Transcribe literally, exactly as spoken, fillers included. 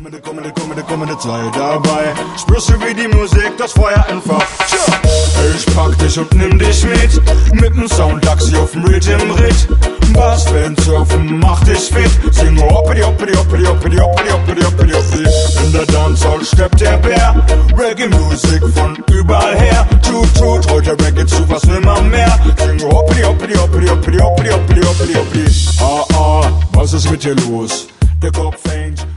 Kommende, kommende, kommende, kommende Zeit dabei. Spürst du, wie die Musik das Feuer entfacht? Tja, ich pack dich und nimm dich mit. Mit dem Soundtaxi auf dem Rhythm Ritt. Bassband surfen, mach dich fit. Sing hoppidi, hoppidi, hoppidi, hoppidi, hoppidi, hoppidi, hoppidi, hoppidi. In der Dancehall steppt der Bär. Reggae-Musik von überall her. Tut, tut, rollt der Reggae zu, was will man mehr? Sing hoppidi, hoppidi, hoppidi, hoppidi, hoppidi, hoppidi, hoppidi, hoppidi. Ah, ah, was ist mit dir los? Der Kopf hängt.